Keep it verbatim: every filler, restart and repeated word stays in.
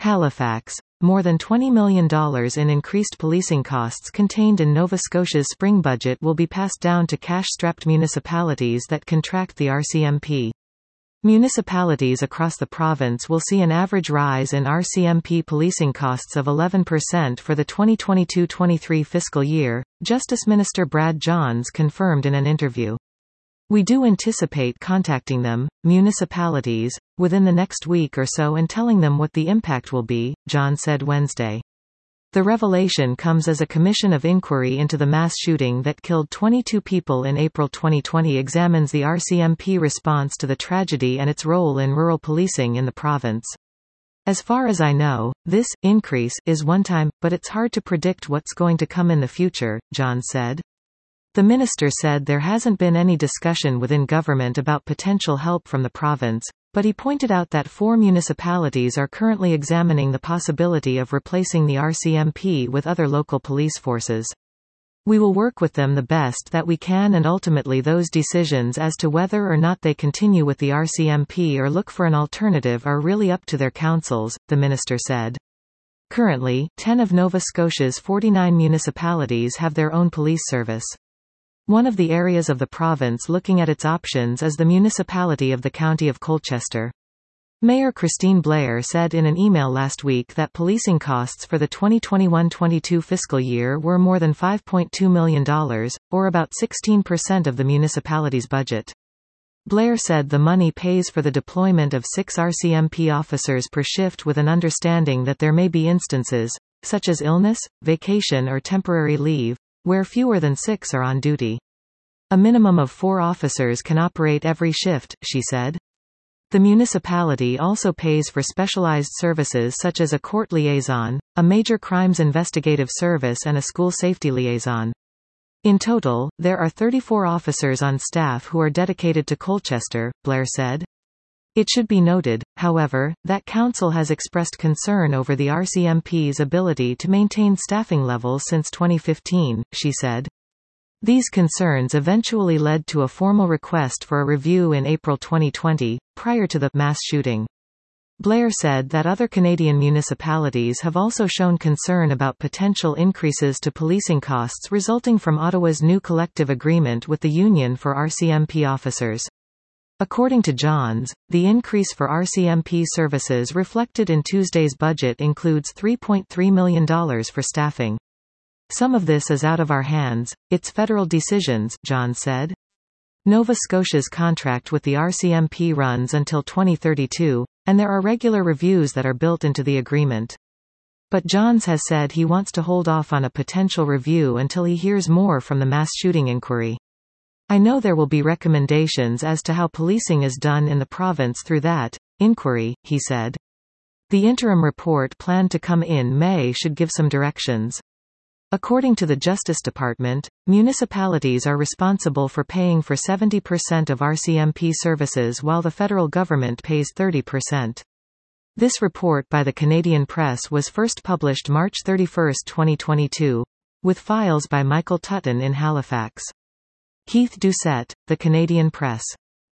Halifax. More than twenty million dollars in increased policing costs contained in Nova Scotia's spring budget will be passed down to cash-strapped municipalities that contract the R C M P. Municipalities across the province will see an average rise in R C M P policing costs of eleven percent for the twenty twenty-two twenty-three fiscal year, Justice Minister Brad Johns confirmed in an interview. We do anticipate contacting them, municipalities, within the next week or so and telling them what the impact will be, John said Wednesday. The revelation comes as a commission of inquiry into the mass shooting that killed twenty-two people in April twenty twenty examines the R C M P response to the tragedy and its role in rural policing in the province. As far as I know, this increase is one-time, but it's hard to predict what's going to come in the future, John said. The minister said there hasn't been any discussion within government about potential help from the province, but he pointed out that four municipalities are currently examining the possibility of replacing the R C M P with other local police forces. We will work with them the best that we can, and ultimately those decisions as to whether or not they continue with the R C M P or look for an alternative are really up to their councils, the minister said. Currently, ten of Nova Scotia's forty-nine municipalities have their own police service. One of the areas of the province looking at its options is the municipality of the County of Colchester. Mayor Christine Blair said in an email last week that policing costs for the twenty twenty-one twenty-two fiscal year were more than five point two million dollars, or about sixteen percent of the municipality's budget. Blair said the money pays for the deployment of six R C M P officers per shift, with an understanding that there may be instances, such as illness, vacation or temporary leave, where fewer than six are on duty. A minimum of four officers can operate every shift, she said. The municipality also pays for specialized services such as a court liaison, a major crimes investigative service and a school safety liaison. In total, there are thirty-four officers on staff who are dedicated to Colchester, Blair said. It should be noted, however, that Council has expressed concern over the R C M P's ability to maintain staffing levels since twenty fifteen, she said. These concerns eventually led to a formal request for a review in April twenty twenty, prior to the mass shooting. Blair said that other Canadian municipalities have also shown concern about potential increases to policing costs resulting from Ottawa's new collective agreement with the Union for R C M P officers. According to Johns, the increase for R C M P services reflected in Tuesday's budget includes three point three million dollars for staffing. Some of this is out of our hands, it's federal decisions, Johns said. Nova Scotia's contract with the R C M P runs until twenty thirty-two, and there are regular reviews that are built into the agreement. But Johns has said he wants to hold off on a potential review until he hears more from the mass shooting inquiry. I know there will be recommendations as to how policing is done in the province through that inquiry, he said. The interim report planned to come in May should give some directions. According to the Justice Department, municipalities are responsible for paying for seventy percent of R C M P services while the federal government pays thirty percent. This report by the Canadian Press was first published March thirty-first twenty twenty-two, with files by Michael Tutton in Halifax. Keith Doucette, The Canadian Press.